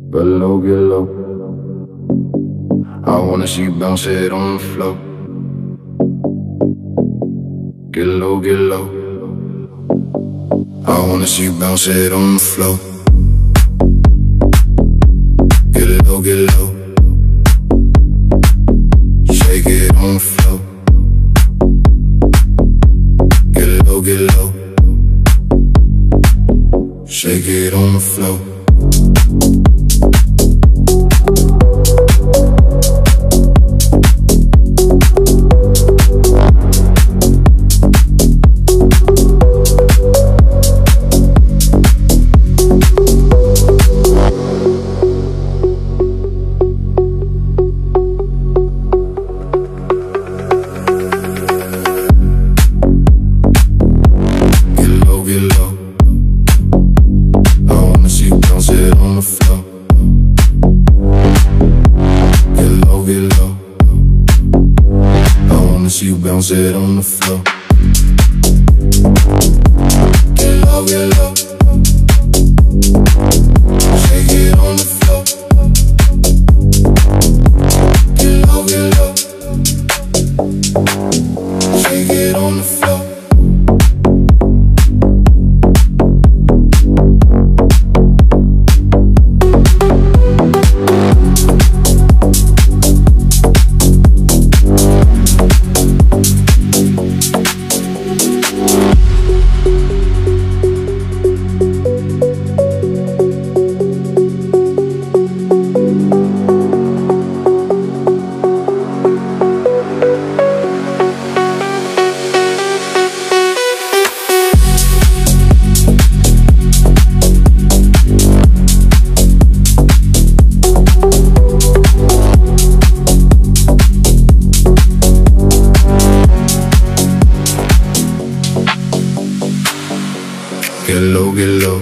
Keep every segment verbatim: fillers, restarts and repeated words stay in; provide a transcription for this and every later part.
Get low, get low. I wanna see you bounce it on the floor. Get low, get low. I wanna see you bounce it on the floor. Get low, get low. Shake it on the floor. Get low, get low. Shake it on the floor. You bounce it on the floor. Get low, get low. Shake it on the floor. Get low, get low. Shake it on the floor. Get low, get low.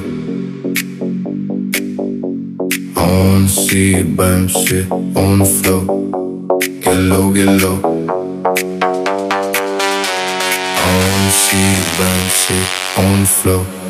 I wanna see you bounce it on the floor. Get low, get low. I wanna see you bounce it on the floor.